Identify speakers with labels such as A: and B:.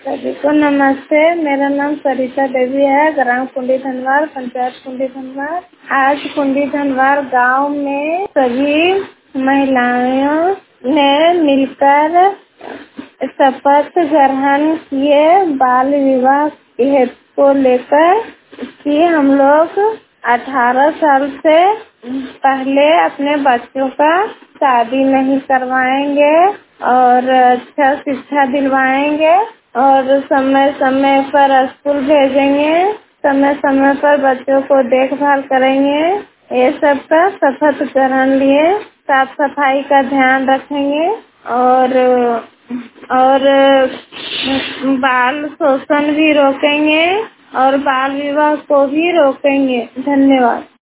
A: सभी को नमस्ते। मेरा नाम सरिता देवी है, ग्राम कुंडी धनवार, पंचायत कुंडी धनवार। आज कुंडी धनवार गांव में सभी महिलाओं ने मिलकर शपथ ग्रहण किए बाल विवाह को लेकर कि हम लोग 18 साल से पहले अपने बच्चों का शादी नहीं करवाएंगे और अच्छा शिक्षा दिलवाएंगे और समय समय पर स्कूल भेजेंगे, समय समय पर बच्चों को देखभाल करेंगे। ये सब का शपथ ग्रहण लिए, साफ सफाई का ध्यान रखेंगे और बाल शोषण भी रोकेंगे और बाल विवाह को भी रोकेंगे। धन्यवाद।